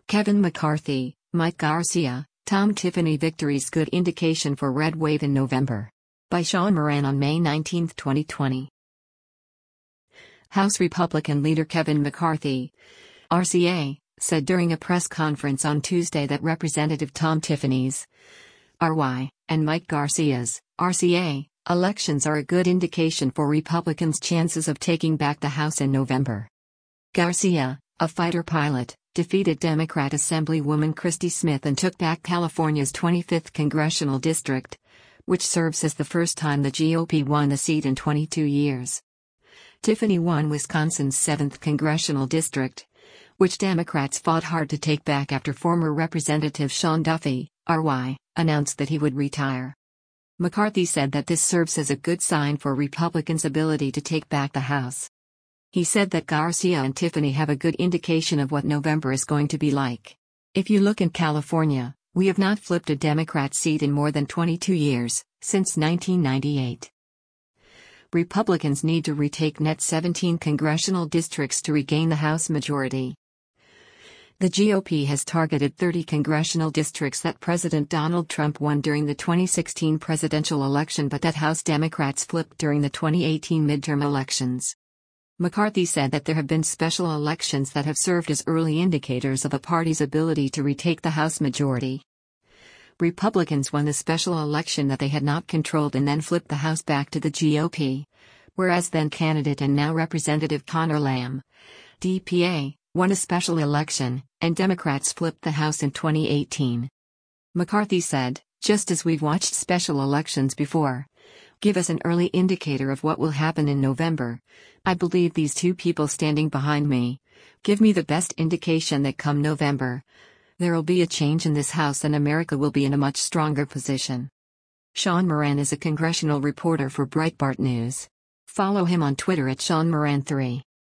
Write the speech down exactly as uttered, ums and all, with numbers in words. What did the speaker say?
Kevin McCarthy, Mike Garcia, Tom Tiffany victories good indication for red wave in November. By Sean Moran on May nineteenth, twenty twenty. House Republican leader Kevin McCarthy, R C A, said during a press conference on Tuesday that Representative Tom Tiffany's, R Y, and Mike Garcia's, R C A, elections are a good indication for Republicans' chances of taking back the House in November. Garcia, a fighter pilot, defeated Democrat Assemblywoman Christy Smith and took back California's twenty-fifth congressional district, which serves as the first time the G O P won a seat in twenty-two years. Tiffany won Wisconsin's seventh congressional district, which Democrats fought hard to take back after former Representative Sean Duffy, R Y, announced that he would retire. McCarthy said that this serves as a good sign for Republicans' ability to take back the House. He said that Garcia and Tiffany have a good indication of what November is going to be like. If you look in California, we have not flipped a Democrat seat in more than twenty-two years, since nineteen ninety-eight. Republicans need to retake net seventeen congressional districts to regain the House majority. The G O P has targeted thirty congressional districts that President Donald Trump won during the twenty sixteen presidential election but that House Democrats flipped during the twenty eighteen midterm elections. McCarthy said that there have been special elections that have served as early indicators of a party's ability to retake the House majority. Republicans won the special election that they had not controlled and then flipped the House back to the G O P, whereas then-candidate and now Representative Conor Lamb, D P A, won a special election, and Democrats flipped the House in twenty eighteen. McCarthy said, "Just as we've watched special elections before, give us an early indicator of what will happen in November. I believe these two people standing behind me give me the best indication that come November, there will be a change in this House and America will be in a much stronger position." Sean Moran is a congressional reporter for Breitbart News. Follow him on Twitter at Sean Moran three.